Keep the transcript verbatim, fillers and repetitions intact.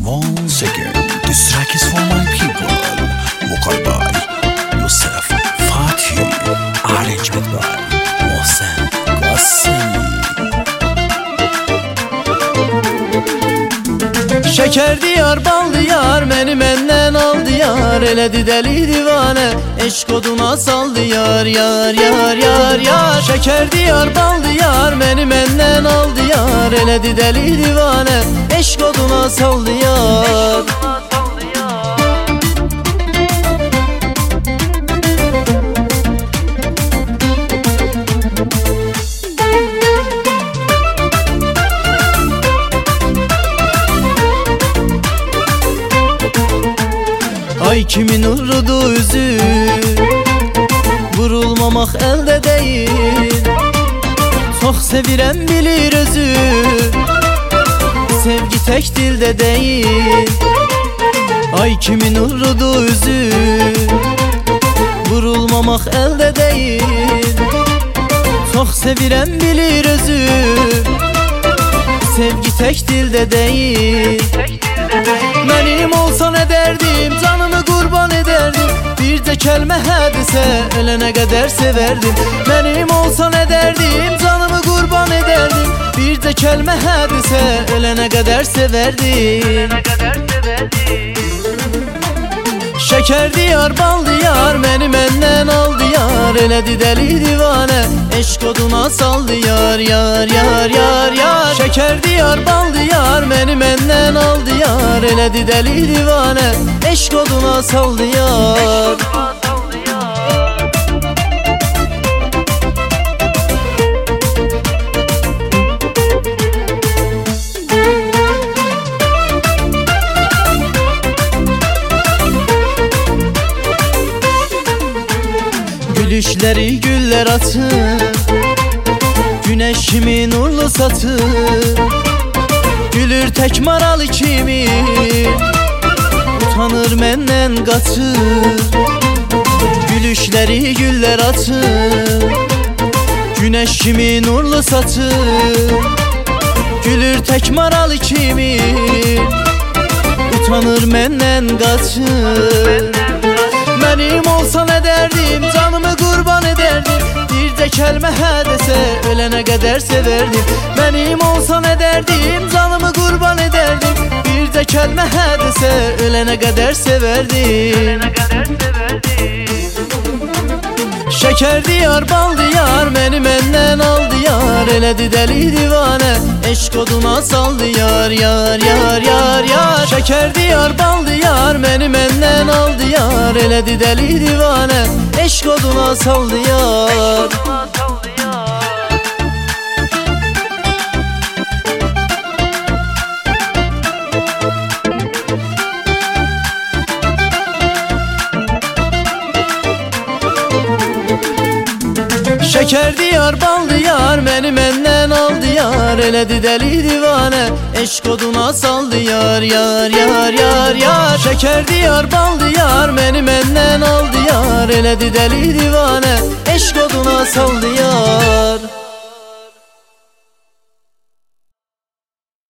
Once again, this track is for my people. Vocal by Yusuf Fatih, arrangement by Mohsen Qassemi. Şeker diyar, bal diyar, məni məndən aldı yar. Elədi dəli divane, eşq oduna saldı yar. Yar, yar, yar, yar. Şeker diyar, bal diyar, məni məndən aldı yar. Elədi dəli divane, eşq oduna saldı yar. Ay kimin uğrudu üzü, vurulmamaq əldə deyil. Çox sevirəm bilir özü, sevgi tək dildə deyil. Ay kimin uğrudu üzü, vurulmamaq əldə deyil. Çox sevirəm bilir özü, sevgi tək dildə deyil. Mənim olsa nə dərdim, canımı qurban edərdim. Bir də kəlmə hədisə, ölənə qədər sevərdim. Mənim olsa nə dərdim, canımı qurban edərdim. Bir də kəlmə hədisə, ölənə qədər sevərdim. Şeker diyar, bal diyar, məni məndən aldı yar. Elədi dəli divane, eşq oduna saldı yar. Yar, yar, yar, yar. Şeker diyar, bal diyar, məni məndən aldı yar. Elədi dəli divane, eşq oduna saldı yar. Gülüşleri güller atır, güneş kimi nurlu satır. Gülür tek maralı kimi, utanır menden qaçır. Gülüşleri güller atır, güneş kimi nurlu satır. Gülür tek maralı kimi, utanır menden qaçır. Mənim olsa nə dərdim, canımı qurban edərdim. Bir də kəlmə hədisə, ölənə qədər sevərdim. Mənim olsa nə dərdim, canımı qurban edərdim. Bir də kəlmə hədisə, ölənə qədər sevərdim. Şeker diyar, bal diyar, məni məndən aldı yar. Elədi dəli divane, eşq oduna saldı yar. Yar, yar, yar, yar. Şeker diyar, bal diyar, məni məndən aldı yar. Elədi dəli divane, eşq oduna saldı yar. Şeker diyar, bal diyar, məni məndən aldı yar. Elədi dəli divane, eşq oduna saldı yar. Yar, yar, yar, yar. Şeker diyar, bal diyar, məni məndən aldı yar. Elədi dəli divane, eşq oduna saldı yar.